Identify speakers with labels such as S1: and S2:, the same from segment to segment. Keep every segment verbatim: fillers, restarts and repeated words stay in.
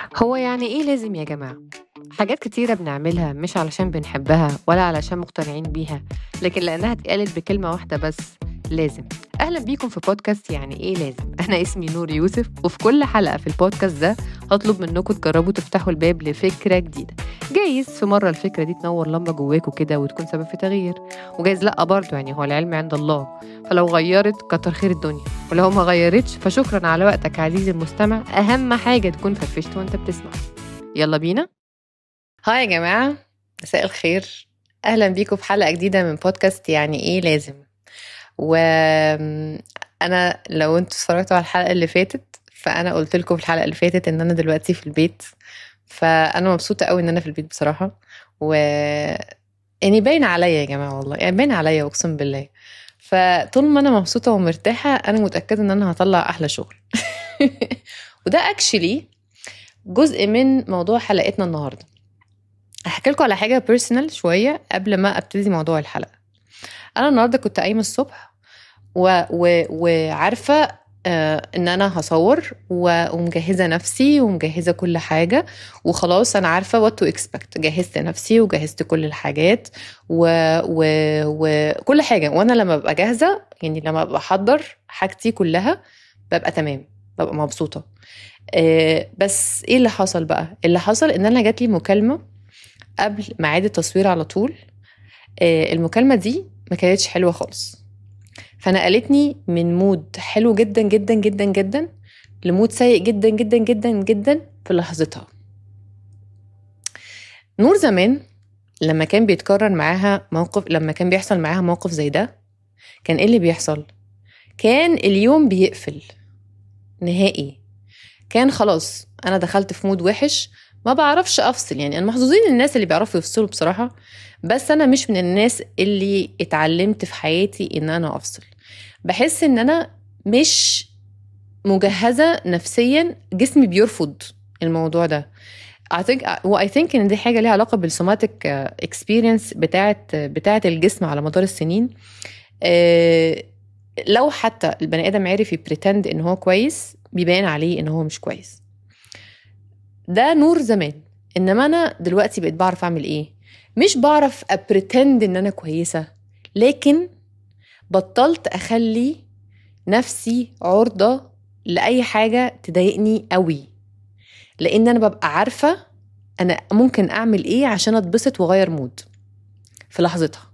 S1: هو يعني إيه لازم يا جماعة؟ حاجات كتيرة بنعملها مش علشان بنحبها ولا علشان مقتنعين بيها، لكن لأنها اتقالت بكلمة واحدة بس: لازم. أهلا بيكم في بودكاست يعني إيه لازم. أنا اسمي نور يوسف، وفي كل حلقة في البودكاست ده هطلب منكم تجربوا تفتحوا الباب لفكرة جديدة. جايز في مرة الفكرة دي تنور لمبة جواكوا كده وتكون سبب في تغيير، وجايز لأ برضه، يعني هو العلم عند الله. فلو غيرت كتر خير الدنيا، ولو ما غيرتش فشكرا على وقتك عزيزي المستمع. أهم حاجة تكون فرفشت وانت بتسمع. يلا بينا. هاي يا جماعة، مساء الخير. أهلا بيكم في حلقة جديدة من بودكاست يعني إيه لازم. وأنا لو انتوا اتفرجتوا على الحلقة اللي فاتت، فأنا قلت لكم في الحلقة اللي فاتت إن أنا دلوقتي في البيت. فأنا مبسوطة قوي إن أنا في البيت بصراحة. و يعني باين عليا يا جماعة، والله يعني باين عليا أقسم بالله. فطول ما أنا مبسوطة ومرتاحة أنا متأكدة إن أنا هطلع أحلى شغل. وده اكشلي جزء من موضوع حلقتنا النهارده. هحكي لكم على حاجه بيرسونال شويه قبل ما ابتدي موضوع الحلقه. انا النهارده كنت قايمه الصبح و... و... وعارفه آه ان انا هصور و... ومجهزه نفسي ومجهزه كل حاجه، وخلاص انا عارفه وات تو اكسبكت. جهزت نفسي وجهزت كل الحاجات و... و... وكل حاجه. وانا لما ببقى جاهزه، يعني لما ببقى احضر حاجتي كلها، ببقى تمام، ببقى مبسوطه. آه بس ايه اللي حصل بقى؟ اللي حصل ان انا جات لي مكالمه قبل ميعاد التصوير على طول. آه المكالمه دي ما كانتش حلوه خالص، فنقلتني من مود حلو جدا جدا جدا جدا لمود سيء جدا جدا جدا جدا في لحظتها. نور زمان لما كان بيتكرر معاها موقف، لما كان بيحصل معاها موقف زي ده، كان ايه اللي بيحصل؟ كان اليوم بيقفل نهائي. كان خلاص انا دخلت في مود وحش، ما بعرفش افصل. يعني انا محظوظين الناس اللي بيعرفوا يفصلوا بصراحة، بس انا مش من الناس اللي اتعلمت في حياتي ان انا افصل. بحس ان انا مش مجهزة نفسيا، جسمي بيرفض الموضوع ده. I think و I think ان دي حاجة ليها علاقة بالسوماتيك اكسبيرينس بتاعت بتاعت الجسم على مدار السنين. أه لو حتى البني ادم عرف يبريتند ان هو كويس، بيبان عليه ان هو مش كويس. ده نور زمان. انما انا دلوقتي بقيت بعرف اعمل ايه؟ مش بعرف ابريتند ان انا كويسة، لكن بطلت اخلي نفسي عرضة لأي حاجة تضايقني قوي، لان انا ببقى عارفة انا ممكن اعمل ايه عشان اتبسط واغير مود في لحظتها.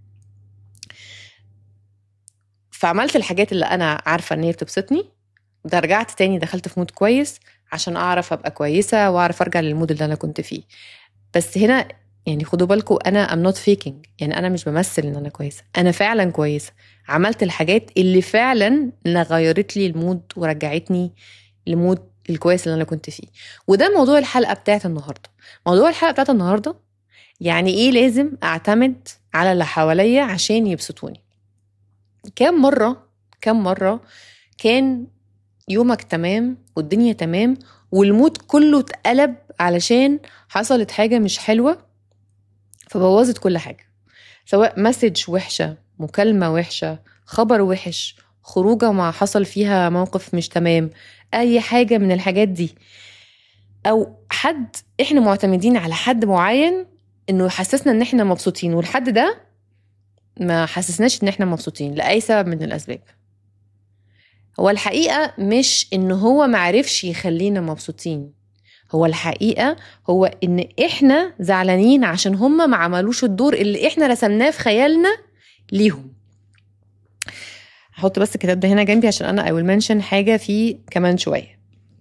S1: فعملت الحاجات اللي انا عارفة ان هي بتبسطني، ده رجعت تاني دخلت في مود كويس عشان اعرف ابقى كويسة واعرف ارجع للمود اللي انا كنت فيه. بس هنا يعني خدوا بالكم، انا I'm not faking. يعني انا مش بمثل ان انا كويسة، انا فعلا كويسة. عملت الحاجات اللي فعلا اللي غيرت لي المود ورجعتني لمود الكويس اللي انا كنت فيه. وده موضوع الحلقة بتاعت النهاردة. موضوع الحلقة بتاعت النهاردة يعني ايه لازم اعتمد على اللي حواليا عشان يبسطوني. كام مرة كام مرة كان يومك تمام والدنيا تمام والمود كله اتقلب علشان حصلت حاجة مش حلوة فبوظت كل حاجة، سواء مسج وحشة، مكالمة وحشة، خبر وحش، خروجة مع حصل فيها موقف مش تمام، اي حاجة من الحاجات دي، او حد احنا معتمدين على حد معين انه يحسسنا ان احنا مبسوطين، والحد ده ما حسسناش ان احنا مبسوطين لأي سبب من الاسباب. هو الحقيقة مش إن هو معرفش يخلينا مبسوطين، هو الحقيقة هو إن إحنا زعلانين عشان هما ما عملوش الدور اللي إحنا رسمناه في خيالنا ليهم. هحط بس الكتاب ده هنا جنبي عشان أنا I will mention حاجة فيه كمان شوية.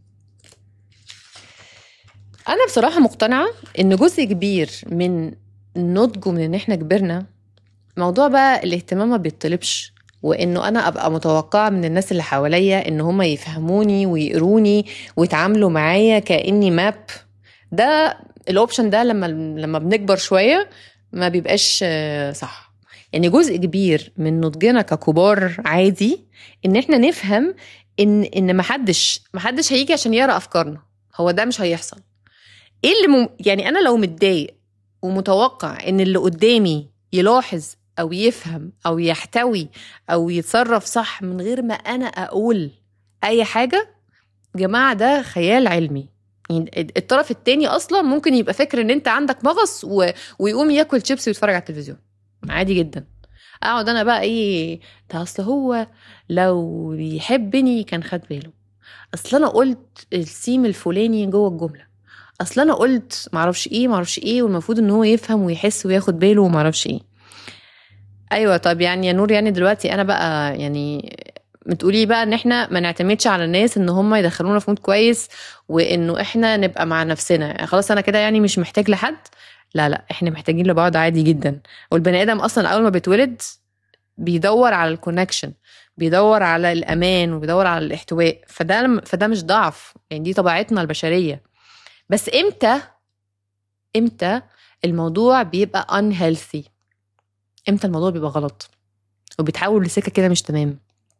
S1: أنا بصراحة مقتنعة إن جزء كبير من النضج ومن إن إحنا كبرنا موضوع بقى الاهتمام ما بيطلبش، وانه انا ابقى متوقعه من الناس اللي حواليا ان هم يفهموني ويقروني ويتعاملوا معايا كاني ماب. ده الاوبشن ده لما لما بنكبر شويه ما بيبقاش صح. يعني جزء كبير من نضجنا ككبار عادي ان احنا نفهم ان ان ما حدش ما حدش هيجي عشان يقرا افكارنا. هو ده مش هيحصل. ايه اللي مم... يعني انا لو متضايق ومتوقع ان اللي قدامي يلاحظ او يفهم او يحتوي او يتصرف صح من غير ما انا اقول اي حاجة، جماعة ده خيال علمي. يعني الطرف التاني اصلا ممكن يبقى فاكر ان انت عندك مغص و... ويقوم ياكل شيبسي ويتفرج على التلفزيون عادي جدا. اقعد انا بقى ايه ده، اصل هو لو بيحبني كان خد باله، اصل انا قلت السيم الفلاني جوه الجمله، اصل انا قلت معرفش ايه معرفش ايه، والمفروض ان هو يفهم ويحس وياخد باله ومعرفش ايه. ايوه طب يعني يا نور، يعني دلوقتي انا بقى يعني بتقولي بقى ان احنا ما نعتمدش على الناس ان هم يدخلونا في مود كويس، وانه احنا نبقى مع نفسنا يعني خلاص انا كده يعني مش محتاج لحد. لا لا، احنا محتاجين لبعض عادي جدا. والبني ادم اصلا اول ما بيتولد بيدور على الكونكشن، بيدور على الامان وبيدور على الاحتواء، فده فده مش ضعف يعني، دي طبيعتنا البشريه. بس امتى امتى الموضوع بيبقى unhealthy؟ امتى الموضوع بيبقى غلط وبيتحول لسكه كده مش تمام؟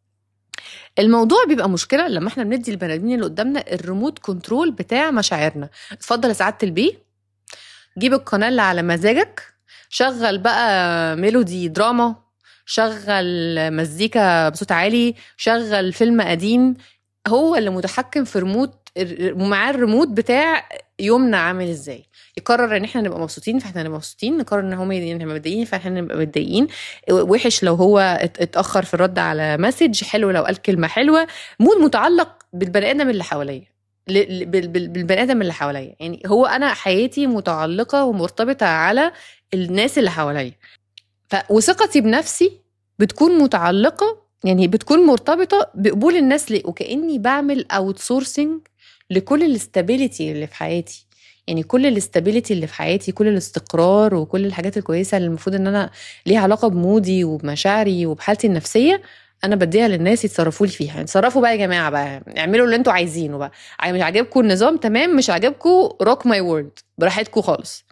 S1: الموضوع بيبقى مشكله لما احنا بندي البني ادمين اللي قدامنا الريموت كنترول بتاع مشاعرنا. اتفضل يا سعاده البيه، جيب القناه اللي على مزاجك، شغل بقى ميلودي دراما، شغل مزيكا بصوت عالي، شغل فيلم قديم. هو اللي متحكم في ريموت، معاه الريموت بتاع يومنا عامل ازاي. يقرر ان احنا نبقى مبسوطين فاحنا نبقى مبسوطين، نقرر ان هم نبقى متضايقين فاحنا نبقى متضايقين، وحش لو هو اتاخر في الرد على مسج، حلو لو قال كلمه حلوه. مود متعلق بالبني ادم اللي حواليا، بالبني ادم اللي حواليا. يعني هو انا حياتي متعلقه ومرتبطه على الناس اللي حواليا، وثقتي بنفسي بتكون متعلقه يعني بتكون مرتبطه بقبول الناس لي، وكاني بعمل اوت سورسنج لكل الاستابيليتي اللي في حياتي. يعني كل الاستابيليتي اللي في حياتي، كل الاستقرار وكل الحاجات الكويسه اللي المفروض ان انا ليها علاقه بمودي وبمشاعري وبحالتي النفسيه، انا بديها للناس يتصرفوا لي فيها. يتصرفوا بقى يا جماعه بقى، اعملوا اللي انتوا عايزينه بقى. مش عاجبكم النظام تمام، مش عاجبكم روك ماي وورد، براحتكم خالص.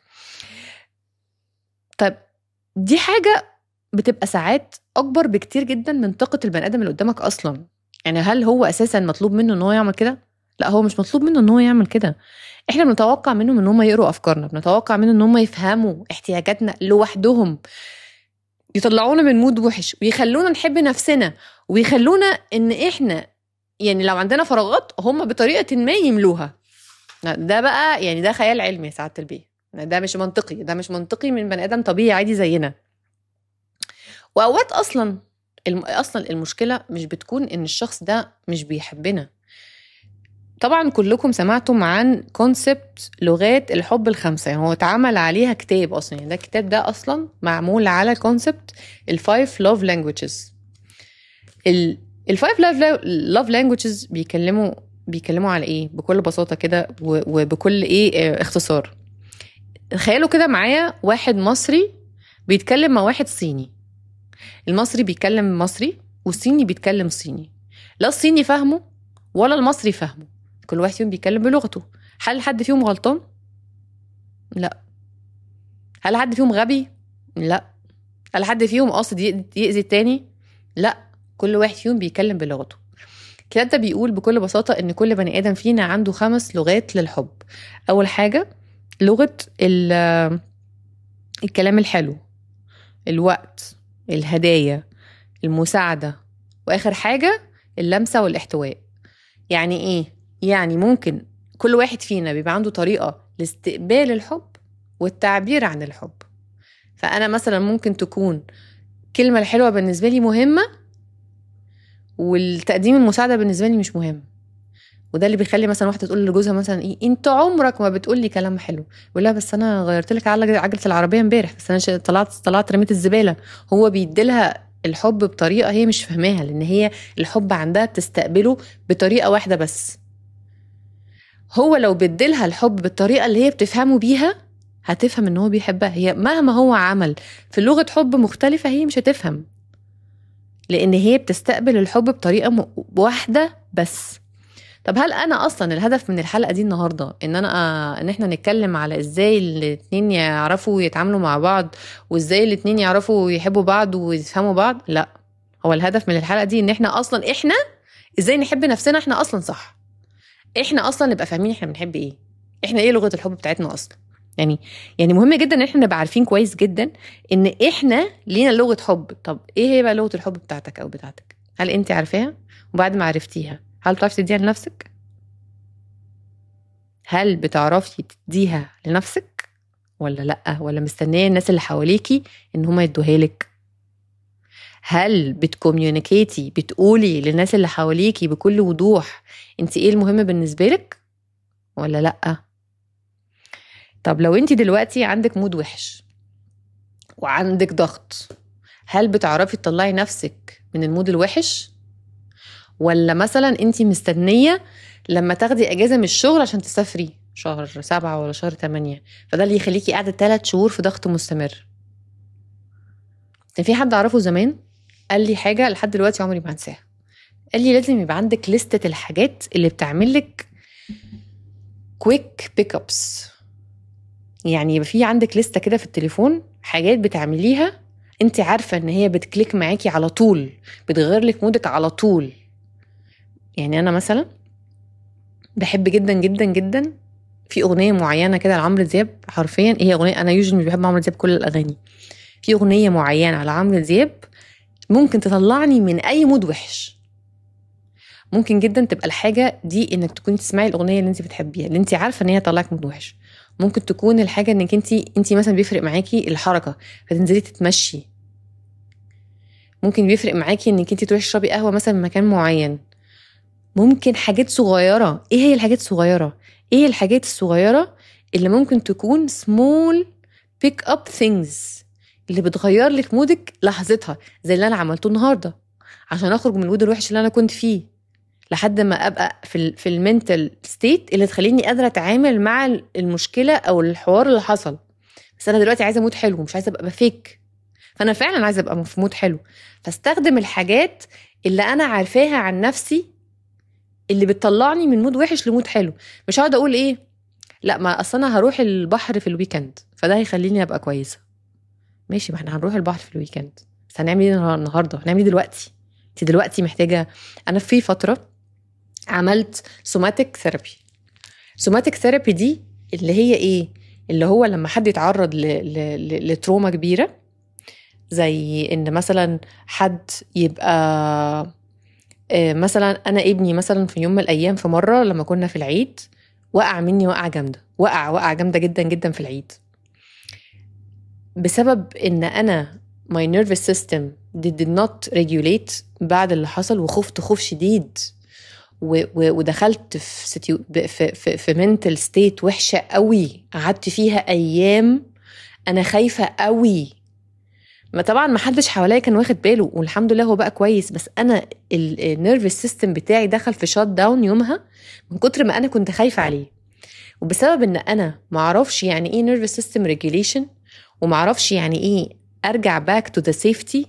S1: طيب دي حاجه بتبقى ساعات اكبر بكتير جدا من طاقه البني ادم اللي قدامك اصلا. يعني هل هو اساسا مطلوب منه ان هو يعمل كده؟ لا، هو مش مطلوب منه ان هو يعمل كده. احنا بنتوقع منهم ان هم يقروا افكارنا، بنتوقع منهم ان هم يفهموا احتياجاتنا لوحدهم، يطلعونا من مود وحش ويخلونا نحب نفسنا، ويخلونا ان احنا يعني لو عندنا فراغات هم بطريقه ما يملوها. ده بقى يعني ده خيال علمي يا سعاده البيه، ده مش منطقي، ده مش منطقي من بني ادم طبيعي عادي زينا. واوقات اصلا اصلا المشكله مش بتكون ان الشخص ده مش بيحبنا. طبعا كلكم سمعتم عن كونسبت لغات الحب الخمسه، يعني هو اتعمل عليها كتاب اصلا. يعني ده الكتاب ده اصلا معمول على كونسبت الفايف لاف لانجويجز. الفايف لاف لانجويجز بيكلموا بيكلموا على ايه بكل بساطه كده وبكل ايه اختصار. تخيلوا كده معايا واحد مصري بيتكلم مع واحد صيني. المصري بيتكلم مصري والصيني بيتكلم صيني. لا الصيني فاهمه ولا المصري فاهمه، كل واحد فيهم بيتكلم بلغته. هل حد فيهم غلطان؟ لا. هل حد فيهم غبي؟ لا. هل حد فيهم قاصد يأذي التاني؟ لا. كل واحد فيهم بيتكلم بلغته. الكتاب ده بيقول بكل بساطة ان كل بني ادم فينا عنده خمس لغات للحب. اول حاجة لغة الكلام الحلو، الوقت، الهدايا، المساعدة، واخر حاجة اللمسة والاحتواء. يعني ايه؟ يعني ممكن كل واحد فينا بيبقى عنده طريقة لاستقبال الحب والتعبير عن الحب. فانا مثلا ممكن تكون كلمة الحلوة بالنسبة لي مهمة، والتقديم المساعدة بالنسبة لي مش مهم. وده اللي بيخلي مثلا واحدة تقول لجوزها مثلا ايه، انت عمرك ما بتقول لي كلام حلو. يقول لها بس انا غيرت لك عجلة العربية امبارح، بس انا طلعت طلعت رميت الزبالة. هو بيديلها الحب بطريقة هي مش فهماها، لان هي الحب عندها بتستقبله بطريقة واحدة بس. هو لو بيديلها الحب بالطريقة اللي هي بتفهمه بيها هتفهم ان هو بيحبها. هي مهما هو عمل في لغة حب مختلفة هي مش هتفهم، لان هي بتستقبل الحب بطريقة واحدة بس. طب هل انا اصلا الهدف من الحلقة دي النهاردة ان انا آه ان احنا نتكلم على ازاي الاتنين يعرفوا يتعاملوا مع بعض، وازاي الاتنين يعرفوا يحبوا بعض ويفهموا بعض؟ لا. هو الهدف من الحلقة دي ان احنا اصلا احنا ازاي نحب نفسنا احنا اصلا صح. احنا اصلا نبقى فاهمين احنا بنحب ايه، احنا ايه لغة الحب بتاعتنا اصلا. يعني يعني مهم جدا ان احنا نبقى عارفين كويس جدا ان احنا لينا لغة حب. طب ايه هي بقى لغة الحب بتاعتك او بتاعتك؟ هل انت عارفاها؟ وبعد ما عرفتيها هل تعرفي تديها لنفسك؟ هل بتعرفي تديها لنفسك ولا لأ؟ ولا مستنية الناس اللي حواليكي ان هما يدوها لك؟ هل بتكوميونيكيتي، بتقولي للناس اللي حواليكي بكل وضوح انت ايه المهم بالنسبة لك ولا لأ؟ طب لو انت دلوقتي عندك مود وحش وعندك ضغط، هل بتعرفي تطلعي نفسك من المود الوحش؟ ولا مثلا انت مستنية لما تاخدي اجازة من الشغل عشان تسافري شهر سبعة ولا شهر تمانية، فده اللي يخليكي قاعدة ثلاث شهور في ضغط مستمر؟ كان في حد اعرفه زمان قال لي حاجة لحد دلوقتي عمري ما هنساها. قال لي لازم يبقى عندك لستة الحاجات اللي بتعملك كويك بيك ابس، يعني يبقى في عندك لستة كده في التليفون حاجات بتعمليها انت عارفة ان هي بتكليك معاكي على طول، بتغير لك مودك على طول. يعني انا مثلا بحب جدا جدا جدا في اغنية معينة كده لعمرو دياب، حرفيا هي اغنية انا يوجد مش بحب عمرو دياب كل الاغاني، في اغنية معينة على عمرو دياب ممكن تطلعني من اي مود وحش. ممكن جدا تبقى الحاجة دي انك تكوني تسمعي الاغنية اللي انت بتحبيها اللي انت عارفة ان هي تطلعك مود وحش. ممكن تكون الحاجة انك انت انت مثلا بيفرق معاكي الحركة فتنزلي تتمشي. ممكن بيفرق معاكي انك انت تروحي تشربي قهوة مثلا في مكان معين. ممكن حاجات صغيرة. ايه هي الحاجات الصغيرة؟ ايه الحاجات الصغيرة اللي ممكن تكون small pick up things اللي بتغير لك مودك لحظتها، زي اللي انا عملته النهاردة عشان اخرج من المود الوحش اللي انا كنت فيه لحد ما ابقى في ال في المنتال ستيت اللي تخليني قادرة اتعامل مع المشكلة او الحوار اللي حصل. بس انا دلوقتي عايزة مود حلو، مش عايزة ابقى فيك، فانا فعلا عايزة ابقى في مود حلو، فاستخدم الحاجات اللي انا عارفاها عن نفسي اللي بتطلعني من مود وحش لمود حلو. مش هقعد اقول ايه لا ما اصل انا هروح البحر في الويكند فده هيخليني ابقى كويسه. ماشي، ما احنا هنروح البحر في الويكند بس هنعمل ايه النهارده؟ هنعمل ايه دلوقتي؟ انت دلوقتي محتاجه. انا في فتره عملت سوماتيك ثيرابي. سوماتيك ثيرابي دي اللي هي ايه؟ اللي هو لما حد يتعرض ل... ل... لتروما كبيره، زي ان مثلا حد يبقى مثلا انا ابني مثلا في يوم من الايام في مره لما كنا في العيد وقع مني وقعه جامده، وقع وقعه جامده جدا جدا في العيد بسبب ان انا my nervous system did not regulate بعد اللي حصل، وخفت خوف شديد و- و- ودخلت في ستيو في في, في mental state وحشه قوي، قعدت فيها ايام انا خايفه قوي. ما طبعا ما حدش حواليا كان واخد باله والحمد لله هو بقى كويس، بس انا النيرفس سيستم بتاعي دخل في شات داون يومها من كتر ما انا كنت خايفه عليه. وبسبب ان انا ما اعرفش يعني ايه نيرفس سيستم ريجوليشن وما اعرفش يعني ايه ارجع باك تو ذا سيفتي،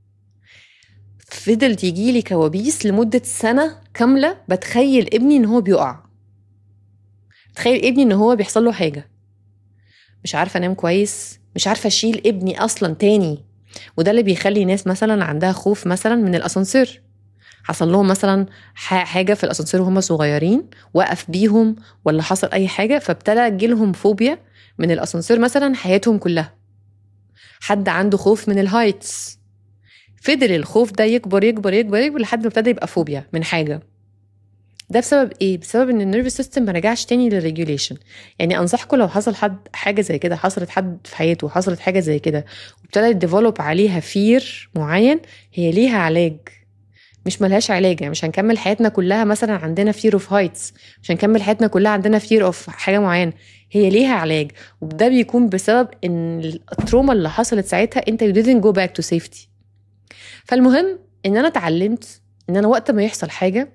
S1: فضلت يجي لي كوابيس لمده سنه كامله بتخيل ابني ان هو بيقع، تخيل ابني ان هو بيحصل له حاجه، مش عارفه انام كويس، مش عارفه اشيل ابني اصلا تاني. وده اللي بيخلي ناس مثلا عندها خوف مثلا من الاسانسير، حصل لهم مثلا حاجه في الاسانسير وهم صغيرين وقف بيهم ولا حصل اي حاجه فابتدى جيلهم فوبيا من الاسانسير مثلا حياتهم كلها. حد عنده خوف من الهايتس، فضل الخوف ده يكبر يكبر يكبر يكبر لحد ما ابتدى يبقى فوبيا من حاجه. ده بسبب ايه؟ بسبب ان النيرفس سيستم ما رجعش تاني للريجوليشن. يعني انصحكم لو حصل حد حاجه زي كده، حصلت حد في حياته وحصلت حاجه زي كده وابتدى يديفلوب عليها فير معين، هي ليها علاج، مش ملهاش علاج. يعني مش هنكمل حياتنا كلها مثلا عندنا فير اوف هايتس، مش هنكمل حياتنا كلها عندنا فير اوف حاجه معينه، هي ليها علاج. وده بيكون بسبب ان التروما اللي حصلت ساعتها انت you didn't go back to safety. فالمهم ان انا اتعلمت ان انا وقت ما يحصل حاجه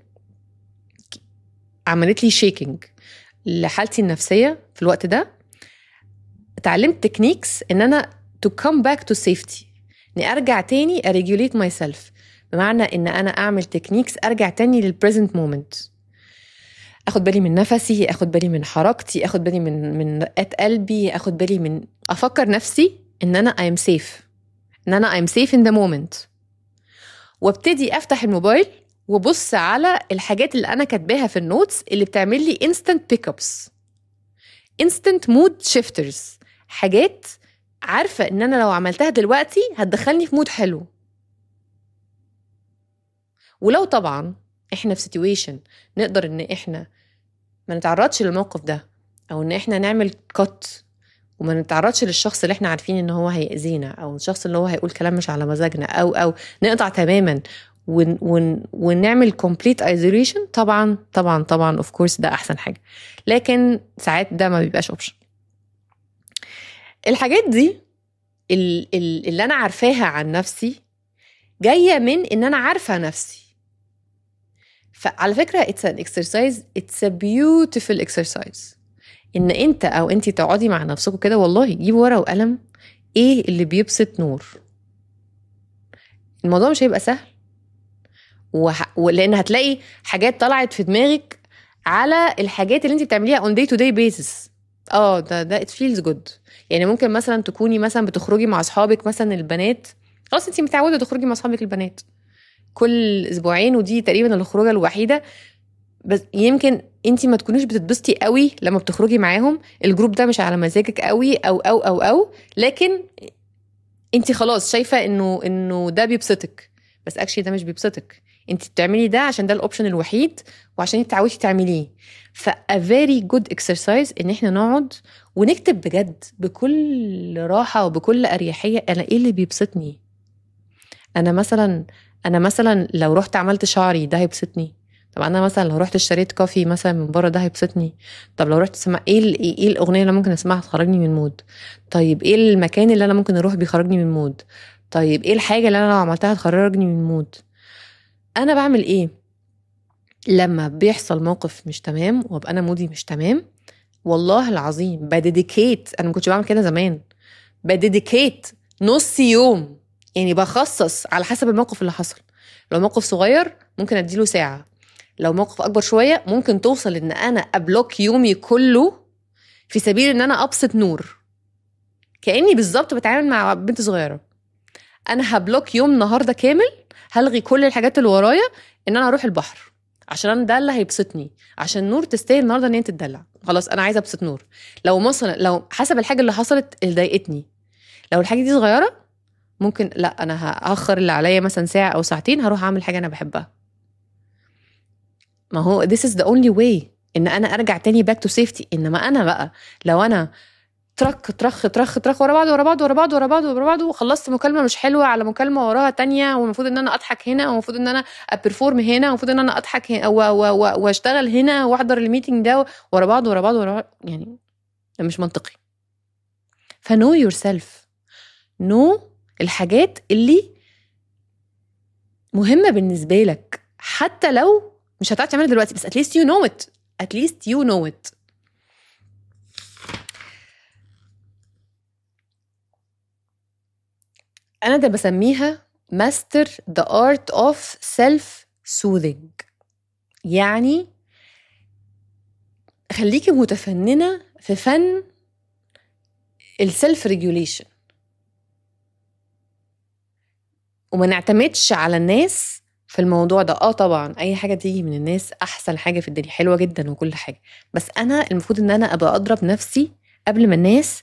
S1: عملت لي شيكينج لحالتي النفسيه في الوقت ده، اتعلمت تكنيكس ان انا to come back to safety، اني ارجع تاني اريجوليت ماي سيلف، بمعنى ان انا اعمل تكنيكس ارجع تاني للبريزنت مومنت، اخد بالي من نفسي، اخد بالي من حركتي، اخد بالي من من رقات قلبي، اخد بالي من افكر نفسي ان انا I'm safe، ان انا I'm safe in the moment. وابتدي افتح الموبايل وبص على الحاجات اللي انا كاتباها في النوتس اللي بتعمل لي instant pickups، instant mood shifters، حاجات عارفة ان انا لو عملتها دلوقتي هتدخلني في مود حلو. ولو طبعا احنا في situation نقدر ان احنا ما نتعرضش للموقف ده او ان احنا نعمل كات وما نتعرضش للشخص اللي احنا عارفين ان هو هيأذينا، او الشخص اللي هو هيقول كلام مش على مزاجنا، او او نقطع تماما ون ون ونعمل complete isolation، طبعا طبعا طبعا of course ده احسن حاجة، لكن ساعات ده ما بيبقاش option. الحاجات دي اللي انا عارفاها عن نفسي جاية من ان انا عارفة نفسي. فعلى فكرة it's an exercise, it's a beautiful exercise ان انت او انتي تقعدي مع نفسكم كده، والله جيبوا ورقة وقلم ايه اللي بيبسط نور. الموضوع مش هيبقى سهل، وح... ولان هتلاقي حاجات طلعت في دماغك على الحاجات اللي انتي بتعمليها on day to day basis. اه ده ده it feels good. يعني ممكن مثلا تكوني مثلا بتخرجي مع اصحابك مثلا البنات، خلاص انتي متعودة تخرجي مع اصحابك البنات كل اسبوعين، ودي تقريبا الخروجة الوحيدة، بس يمكن انتي ما تكونيش بتتبسطي قوي لما بتخرجي معاهم، الجروب ده مش على مزاجك قوي او او او او لكن انتي خلاص شايفة انه انه ده بيبسطك، بس اكشلي ده مش بيبسطك، انتي بتعملي ده عشان ده الاوبشن الوحيد وعشان انتي تعودتي تعمليه. ف a very good exercise ان احنا نقعد ونكتب بجد بكل راحة وبكل اريحية انا ايه اللي بيبسطني. انا مثلا انا مثلا لو رحت عملت شعري ده هيبسطني. طب انا مثلا لو رحت اشتريت كوفي مثلا من بره ده هيبسطني. طب لو رحت اسمع ايه ايه الاغنيه اللي ممكن اسمعها تخرجني من مود. طيب ايه المكان اللي انا ممكن اروح بيخرجني من مود. طيب ايه الحاجه اللي انا لو عملتها تخرجني من مود. انا بعمل ايه لما بيحصل موقف مش تمام وابقى انا مودي مش تمام؟ والله العظيم بديديكيت، انا ما كنتش بعمل كده زمان، بديديكيت نص يوم، يعني بخصص على حسب الموقف اللي حصل. لو موقف صغير ممكن اديله ساعة، لو موقف اكبر شوية ممكن توصل ان انا ابلوك يومي كله في سبيل ان انا ابسط نور، كأني بالظبط بتعامل مع بنت صغيرة. انا هبلوك يوم النهاردة كامل، هلغي كل الحاجات اللي ورايا ان انا اروح البحر عشان انا ده اللي هيبسطني، عشان نور تستاهل النهارده ان هي تتدلع، خلاص انا عايزه ابسط نور. لو مثلا لو حسب الحاجه اللي حصلت اللي ضايقتني، لو الحاجه دي صغيره ممكن لا انا هاخر اللي عليا مثلا ساعه او ساعتين، هروح اعمل حاجه انا بحبها. ما هو this is the only way ان انا ارجع تاني back to safety. انما انا بقى لو انا ترخ ترخ ترخ ترخ ورا بعض ورا بعض ورا بعض ورا بعض ورا بعض وخلصت مكالمه مش حلوه على مكالمه وراها تانية، والمفروض ان انا اضحك هنا، والمفروض ان انا ابرفورم هنا، والمفروض ان انا اضحك هنا واشتغل هنا واحضر الميتنج ده ورا بعض ورا بعض ورا بعض، يعني ده مش منطقي. فنو يور سيلف، نو الحاجات اللي مهمه بالنسبه لك، حتى لو مش هتعرف تعملها دلوقتي، بس at least you know it at least you know it. أنا ده بسميها master the art of self-soothing. يعني خليكي متفننة في فن السلف-regulation، وما نعتمدش على الناس في الموضوع ده. اه طبعا اي حاجة تيجي من الناس احسن حاجة في الدنيا، حلوة جدا وكل حاجة، بس انا المفروض ان انا ابقى اضرب نفسي قبل ما الناس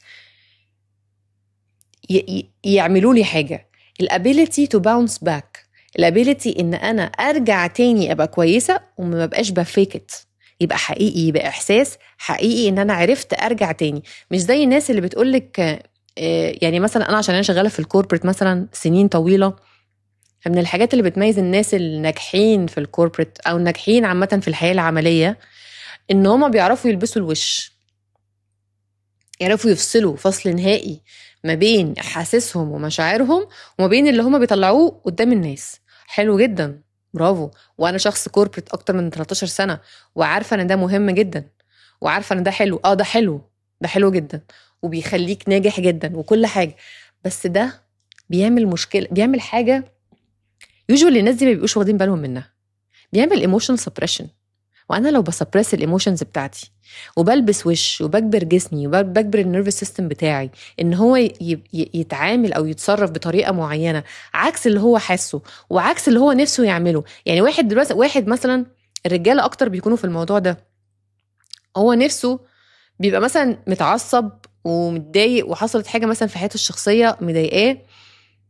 S1: ي- يعملوا لي حاجة. الابيليتي تو باونس باك، الابيليتي ان انا ارجع تاني ابقى كويسة وما بقاش بفيكت، يبقى حقيقي، يبقى احساس حقيقي ان انا عرفت ارجع تاني. مش زي الناس اللي بتقولك يعني مثلا انا عشان انا شغالة في الكوربريت مثلا سنين طويلة، من الحاجات اللي بتميز الناس الناجحين في الكوربريت او الناجحين عامة في الحياة العملية ان هما بيعرفوا يلبسوا الوش، يعرفوا يفصلوا فصل نهائي ما بين احاسيسهم ومشاعرهم وما بين اللي هما بيطلعوه قدام الناس. حلو جدا، برافو. وانا شخص كوربريت اكتر من تلتاشر سنة وعارفة ان ده مهم جدا، وعارفة ان ده حلو، اه ده حلو، ده حلو جدا وبيخليك ناجح جدا وكل حاجة، بس ده بيعمل مشكلة، بيعمل حاجة يوجوالي الناس دي ما بيبقوش واخدين بالهم منها، بيعمل ايموشن سبريشن. وانا لو بسبرس الايموشنز بتاعتي وبلبس وش وبكبر جسمي وبكبر النيرفس سيستم بتاعي ان هو يتعامل او يتصرف بطريقه معينه عكس اللي هو حاسه وعكس اللي هو نفسه يعمله. يعني واحد دلوقتي، واحد مثلا الرجاله اكتر بيكونوا في الموضوع ده، هو نفسه بيبقى مثلا متعصب ومتضايق وحصلت حاجه مثلا في حياته الشخصيه مضايقاه،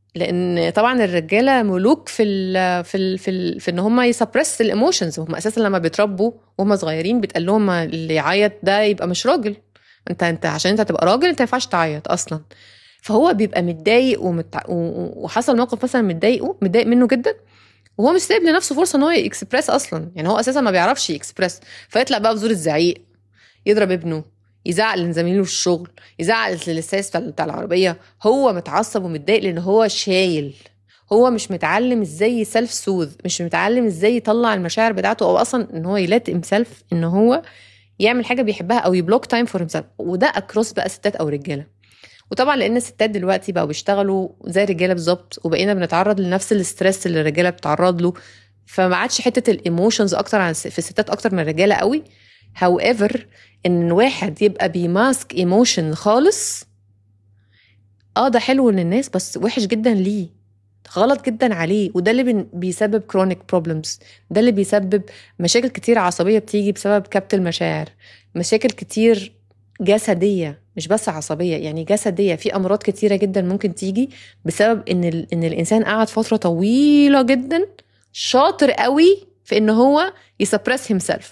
S1: لان طبعا الرجاله ملوك في ال في ال في, ال في ان هم يسبرس الايموشنز. هم اساسا لما بيتربوا وهم صغيرين بيتقال لهم اللي يعيط ده يبقى مش راجل. انت انت عشان انت تبقى راجل انت ما ينفعش تعيط اصلا. فهو بيبقى متضايق ومتع... وحصل موقف مثلا متضايقه متضايق منه جدا، وهو مش سايب لنفسه فرصه ان هو يكسبرس اصلا. يعني هو اساسا ما بيعرفش يكسبرس، فيطلع بقى بزور الزعيق، يضرب ابنه، يزعق لزميله في الشغل، يزعق للسايس بتاع العربيه. هو متعصب ومتضايق لان هو شايل، هو مش متعلم ازاي سيلف سوذ، مش متعلم ازاي يطلع المشاعر بتاعته، او اصلا ان هو يلات سيلف ان هو يعمل حاجه بيحبها او يبلوك تايم فور هيمسيلف. وده اكروس بقى ستات او رجاله. وطبعا لان الستات دلوقتي بقوا بيشتغلوا زي الرجاله بالظبط، وبقينا بنتعرض لنفس الاسترس اللي الرجاله بتتعرض له، فما عادش حته الايموشنز اكتر عن في الستات اكتر من الرجاله قوي. however ان واحد يبقى بيماسك ايموشن خالص، اه ده حلو للناس بس وحش جدا ليه، غلط جدا عليه. وده اللي بيسبب كرونيك بروبلمز، ده اللي بيسبب مشاكل كتير عصبيه بتيجي بسبب كبت المشاعر، مشاكل كتير جسديه مش بس عصبيه، يعني جسديه. في امراض كتيره جدا ممكن تيجي بسبب ان ال... ان الانسان قعد فتره طويله جدا شاطر قوي في ان هو يسبرس himself.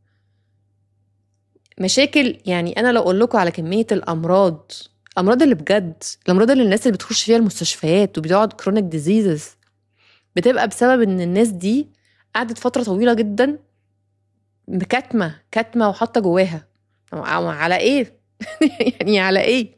S1: مشاكل، يعني انا لو اقول لكم على كميه الامراض، الامراض اللي بجد، الامراض اللي الناس اللي بتخش فيها المستشفيات وبتقعد كرونيك ديزيزز، بتبقى بسبب ان الناس دي قعدت فتره طويله جدا كاتمه كاتمه وحاطه جواها. على ايه؟ يعني على ايه؟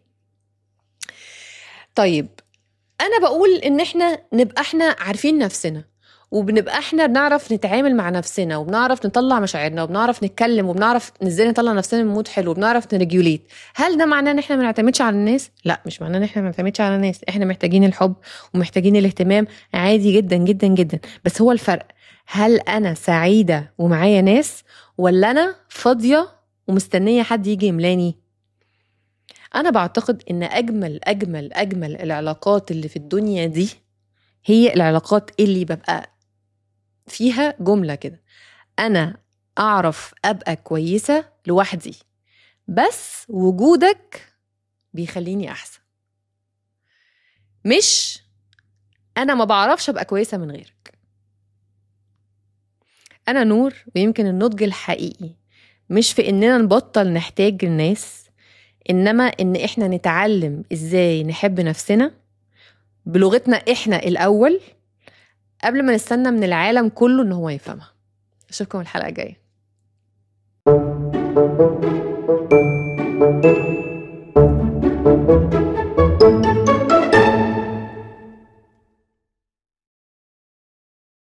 S1: طيب انا بقول ان احنا نبقى احنا عارفين نفسنا، وبنبقى احنا بنعرف نتعامل مع نفسنا، وبنعرف نطلع مشاعرنا، وبنعرف نتكلم، وبنعرف ازاي نطلع نفسنا من مود حلو، وبنعرف نريجوليت. هل ده معناه ان احنا ما نعتمدش على الناس؟ لا، مش معناه ان احنا ما نعتمدش على الناس. احنا محتاجين الحب ومحتاجين الاهتمام عادي جدا جدا جدا. بس هو الفرق هل انا سعيدة ومعايا ناس، ولا انا فاضية ومستنية حد يجي يملاني؟ أنا بعتقد إن أجمل أجمل أجمل العلاقات اللي في الدنيا دي هي العلاقات اللي ببقى فيها جملة كده: أنا أعرف أبقى كويسة لوحدي، بس وجودك بيخليني أحسن. مش أنا ما بعرفش أبقى كويسة من غيرك. أنا نور، ويمكن النضج الحقيقي مش في إننا نبطل نحتاج الناس، إنما إن إحنا نتعلم إزاي نحب نفسنا بلغتنا إحنا الأول، قبل ما نستنى من العالم كله إن هو يفهمها. أشوفكم الحلقة الجاية.